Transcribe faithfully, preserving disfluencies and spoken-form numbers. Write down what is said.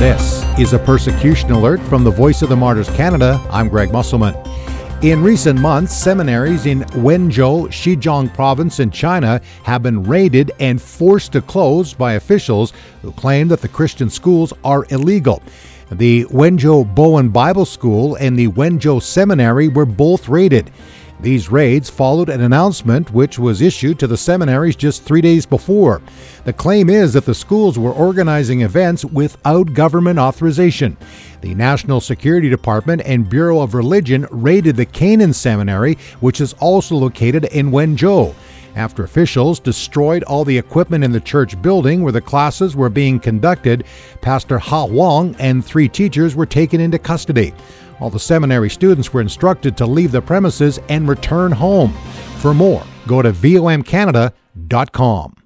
This is a persecution alert from the Voice of the Martyrs Canada. I'm Greg Musselman. In recent months, seminaries in Wenzhou, Xizang province in China have been raided and forced to close by officials who claim that the Christian schools are illegal. The Wenzhou Bowen Bible School and the Wenzhou Seminary were both raided. These raids followed an announcement which was issued to the seminaries just three days before. The claim is that the schools were organizing events without government authorization. The National Security Department and Bureau of Religion raided the Canaan Seminary, which is also located in Wenzhou, after officials destroyed all the equipment in the church building where the classes were being conducted. Pastor Ha Wang and three teachers were taken into custody. All the seminary students were instructed to leave the premises and return home. For more, go to V O M Canada dot com.